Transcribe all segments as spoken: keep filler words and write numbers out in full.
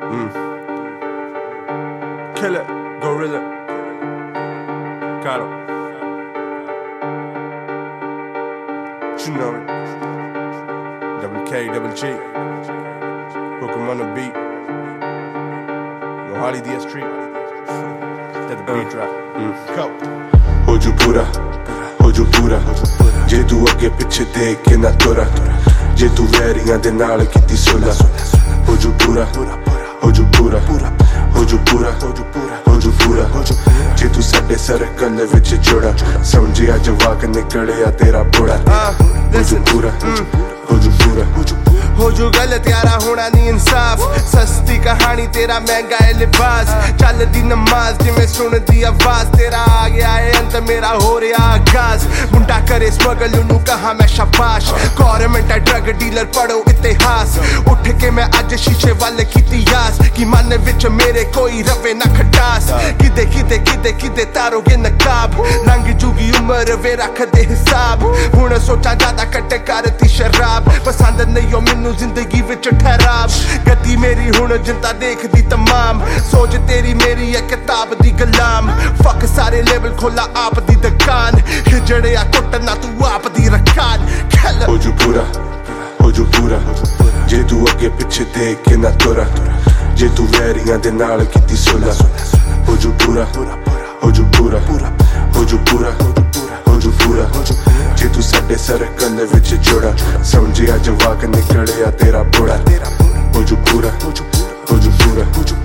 Mm. Killer, Gorilla, Caro. You know it. Double K, double G. Hook 'em on the beat. Mohali D S Street. Let the beat drop. Mm. Go. ਹੋਜੂ ਪੂਰਾ ਹੋਜੂ ਪੂਰਾ ਜੇ ਤੂੰ ਅੱਗੇ ਪਿੱਛੇ ਦੇਖ ਕੇ ਨਾ ਤੁਰਾ ਜੇ ਤੂੰ ਵੈਰੀਆਂ ਦੇ ਨਾਲ ਕੀਤੀ ਸੁਲਾ ਹੋਜੂ ਪੂਰਾ ਹੋਜੂ ਪੂਰਾ ਹੋਜੂ ਪੂਰਾ ਹੋਜੂ ਪੂਰਾ ਜੇ ਤੂੰ ਸਾਡੇ ਸਰਕਲ ਵਿੱਚ ਜੁੜਾ ਸਮਝਿਆ ਜਵਾਕ ਨਿਕਲਿਆ ਤੇਰਾ ਬੁੜਾ ਹੋਜੂ ਪੂਰਾ ਹੋਜੂ ਪੂਰਾ ਹੋ ਜੂ ਗਲਤ ਯਾਰਾ ਹੋਣਾ ਨੀ ਇਨਸਾਫ ਸਸਤੀ ਕਹਾਣੀ ਤੇਰਾ ਮਹਿੰਗਾ ਹੈ ਲਿਬਾਸ ਚੱਲਦੀ ਨਮਾਜ਼ ਜਿਵੇਂ ਸੁਣਦੀ ਆਵਾਜ਼ ਤੇਰਾ ਆ ਗਿਆ ਏ ਅੰਤ ਮੇਰਾ ਹੋ ਰਿਹਾ ਆਗਾਜ਼ ਮੁੰਡਾ ਕਰੇ ਸਮਗਲ ਨੂੰ ਕਹਾ ਮੈਂ ਸ਼ਾਬਾਸ਼ ਗੌਰਮੈਂਟ ਹੈ ਡਰਗ ਡੀਲਰ ਪੜੋ ਇਤਿਹਾਸ ਉੱਠ ਕੇ ਮੈਂ ਅੱਜ ਸ਼ੀਸ਼ੇ ਵੱਲ ਕੀਤੀ ਯਾਸ ਕਿ ਮਨ ਵਿੱਚ ਮੇਰੇ ਕੋਈ ਰਵੇ ਨਾ ਖਟਾਸ ਕਿਤੇ ਕਿਤੇ ਕਿਤੇ ਕਿਤੇ ਤਾਰੋਗੇ ਨਕਾਬ ਲੰਘ ਜੂਗੀ ਉਮਰ ਵੇ ਰੱਖਦੇ ਹਿਸਾਬ ਹੁਣ ਸੋਚਾਂ ਜ਼ਿਆਦਾ ਕੱਟ ਕਰਤੀ ਸ਼ਰਾਬ ਪਸੰਦ ਨਹੀਂ ਓ ਮੈਨੂੰ ਜ਼ਿੰਦਗੀ ਵਿੱਚ ਠਹਿਰਾਵ ਗਤੀ ਮੇਰੀ ਹੁਣ ਜਿੰਦਾ ਦੇਖਦੀ ਤਮਾਮ ਸੋਚ ਤੇਰੀ ਮੇਰੀ ਹੈ ਕਿਤਾਬ ਦੀ ਗੁਲਾਮ ਫੱਕ ਸਾਰੇ ਲੇਬਲ ਖੋਲਾ ਆਪ ਦੀ ਦੁਕਾਨ ਹਿਜੜਿਆ ਕੁੱਟਣਾ ਤੂੰ ਆਪ ਦੀ ਰਕਾਨ ਹੋਜੂ ਪੂਰਾ ਹੋਜੂ ਪੂਰਾ ਜੇ ਤੂੰ ਅੱਗੇ ਪਿੱਛੇ ਦੇਖ ਕੇ ਨਾ ਤੁਰਾ ਜੇ ਤੂੰ ਵੈਰੀਆਂ ਦੇ ਨਾਲ ਕੀਤੀ ਸੁਲਾ ਹੋਜੂ ਪੂਰਾ ਹੋਜੂ ਪੂਰਾ ਹੋਜੂ ਪੂਰਾ ਹੋਜੂ ਪੂਰਾ ਜੇ ਤੂੰ ਸਾਡੇ ਸਰਕਲ ਵਿੱਚ ਜੁੜਾ ਸਮਝਿਆ ਜਵਾਕ ਨਿਕਲਿਆ ਤੇਰਾ ਬੁੜਾ ਹੋਜੂ ਪੂਰਾ ਹੋਜੂ ਪੂਰਾ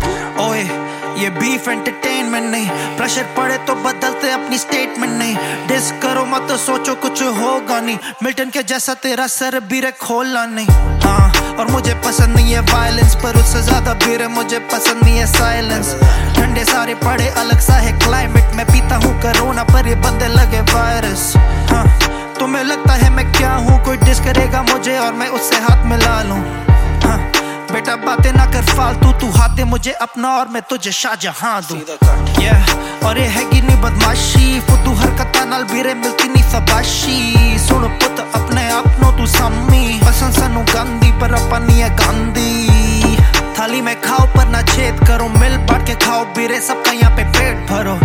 ओए ये बीफ एंटरटेनमेंट नहीं प्रेशर पड़े तो बदलते अपनी स्टेटमेंट नहीं डिस करो मत तो सोचो कुछ होगा नहीं मिल्टन के जैसा तेरा सर बीरे खोलना नहीं हाँ और मुझे पसंद नहीं है वायलेंस पर उससे ज्यादा बीरे मुझे पसंद नहीं है साइलेंस ठंडे सारे पड़े अलग सा है क्लाइमेट मैं पीता हूँ कोरोना पर ये बंदे लगे वायरस हाँ तुम्हें लगता है मैं क्या हूँ कोई डिस करेगा मुझे और मैं उससे हाथ मिला लूँ हाँ बेटा बातें ना कर फालतू तू हाथे मुझे अपना और मैं तुझे शाहजहां दूं yeah और ये हैगी नहीं बदमाशी फुद्दू हरकतां नाल बीरे मिलती नहीं शाबाशी सुन पुत अपने आप नो तू सामी पसंद सानू गांधी पर अपन नहीं है गांधी थाली में खाओ पर ना छेद करो मिल बांट के खाओ बीरे सबका यहाँ पे पेट भरो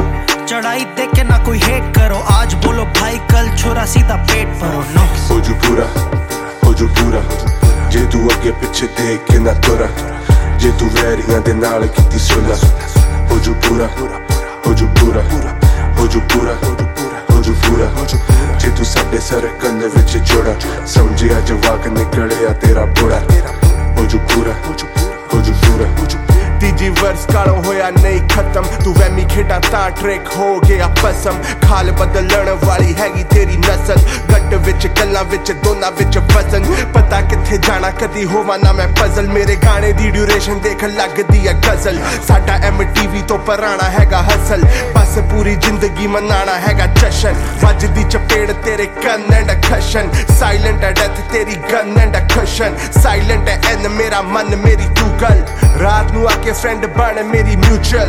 चढ़ाई देख के ना कोई हेट करो आज बोलो भाई कल छोरा सीधा पेट भरो नो होजू पूरा होजू पूरा ਜੇ ਤੂੰ ਅੱਗੇ ਪਿੱਛੇ ਦੇਖ ਕੇ ਨਾ ਤੁਰਾ ਜੇ ਤੂੰ ਵੈਰੀਆਂ ਦੇ ਨਾਲ ਕੀਤੀ ਸੁਲਾ ਹੋਜੂ ਪੂਰਾ ਹੋਜੂ ਪੂਰਾ ਹੋਜੂ ਪੂਰਾ ਹੋਜੂ ਪੂਰਾ ਜੇ ਤੂੰ ਸਾਡੇ ਸਰਕਲ ਵਿੱਚ ਜੁੜਾ ਸਮਝਿਆ ਜਵਾਕ ਨਿਕਲਿਆ ਤੇਰਾ ਬੁੜਾ ਹੋਜੂ ਪੂਰਾ ਹੋਜੂ ਪੂਰਾ ਤੀਜੀ ਵਰਸ ਕਾਲੋਂ ਹੋਇਆ ਨਹੀਂ ਖਤਮ ਤੂੰ ਵਹਿਮੀ ਖੇਡਾਂ ਤਾਂ ਟ੍ਰੈਕ ਹੋ ਗਿਆ ਪਸਮ ਖਾਲ ਬਦਲਣ ਵਾਲੀ ਹੈਗੀ ਤੇਰੀ ਨਸਲ ਗੱਟ ਵਿੱਚ ਗੱਲਾਂ ਵਿੱਚ ਦੋਨਾਂ ਵਿੱਚ ਵਜ਼ਨ ਪਤਾ ਕਿੱਥੇ ਜਾਣਾ ਕਦੀ ਹੋਵਾਂ ਨਾ ਮੈਂ ਪਜ਼ਲ ਮੇਰੇ ਗਾਣੇ ਦੀ ਡਿਊਰੇਸ਼ਨ ਦੇਖ ਲੱਗਦੀ ਹੈ ਗਜ਼ਲ ਸਾਡਾ ਐਮ ਟੀ ਵੀ ਤੋਂ ਪਰਾਣਾ ਹੈਗਾ ਹਸਲ ਬਸ ਪੂਰੀ ਜ਼ਿੰਦਗੀ ਮਨਾਣਾ ਹੈਗਾ ਜਸ਼ਨ ਵੱਜਦੀ ਚਪੇੜ ਤੇਰੇ ਕੰਨ ਐਂਡ ਖਸ਼ਨ ਸਾਇਲੈਂਟ ਹੈ ਡੈਥ ਤੇਰੀ ਗਨ ਐਂਡ ਖਸ਼ਨ ਸਾਇਲੈਂਟ ਹੈ ਐਨ ਮੇਰਾ ਮਨ ਮੇਰੀ ਤੂੰ ਗੱਲ ਰਾਤ ਨੂੰ ਆ ਕੇ ਫਰੈਂਡ ਬਣ ਮੇਰੀ ਮਿਊਚੁਅਲ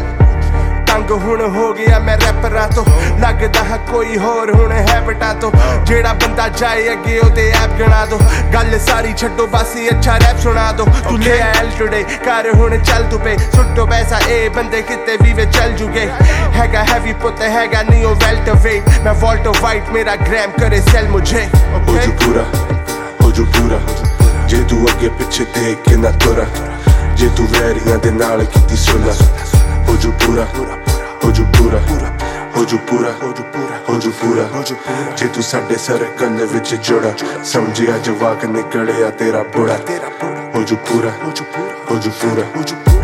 ਤੰਗ ਹੁਣ ਹੋ ਗਿਆ ਮੈਂ ਰੈਪਰਾਂ ਤੋਂ ਲੱਗਦਾ ਹੈ ਕੋਈ ਹੋਰ ਹੁਣ ਹੈਬਟਾਂ ਤੋਂ ਜਿਹੜਾ ਬੰਦਾ ਜਾਏ ਅੱਗੇ ਉਹਦੇ ਐਪ ਗਣਾ ਦੋ ਗੱਲ ਸਾਰੀ ਛੱਡੋ ਬਸ ਅੱਛਾ ਰੈਪ ਸੁਣਾ ਦੋ ਤੂੰ ਲੈ ਐਲ ਟੁਡੇ ਕਰ ਹੁਣ ਚੱਲ ਤੂੰ ਪੇ ਸੁੱਟੋ ਪੈਸਾ ਇਹ ਬੰਦੇ ਕਿਤੇ ਵੀ ਵੇ ਚੱਲ ਜੂਗੇ ਹੈਗਾ ਹੈਵੀ ਪੁੱਤ ਹੈਗਾ ਨਹੀਂ ਉਹ ਵੈਲਟ ਵੇਟ ਮੈਂ ਵੋਲਟ ਵਾਈਟ ਮੇਰਾ ਗ੍ਰਾਮ ਕਰੇ ਸੈਲ ਮੁਝੇ ਹੋਜੂ ਪੂਰਾ ਹੋਜੂ ਪੂਰਾ ਜੇ ਤੂੰ ਅੱਗੇ ਪਿੱਛੇ ਦੇਖ ਕੇ ਨਾ ਤੁਰਾ ਜੇ ਤੂੰ ਵੈਰੀਆਂ ਦੇ ਨਾਲ ਕੀਤੀ ਸੁਲਾ ਹੋਜੂ ਪੂਰਾ ਹੋਜੂ ਪੂਰਾ ਹੋਜੂ ਪੂਰਾ ਹੋਜੂ ਪੂਰਾ ਜੇ ਤੂੰ ਸਾਡੇ ਸਰਕਲ ਵਿੱਚ ਜੁੜਾ ਸਮਝਿਆ ਜਵਾਕ ਨਿਕਲਿਆ ਤੇਰਾ ਬੁੜਾ ਹੋਜੂ ਪੂਰਾ ਹੋਜੂ ਪੂਰਾ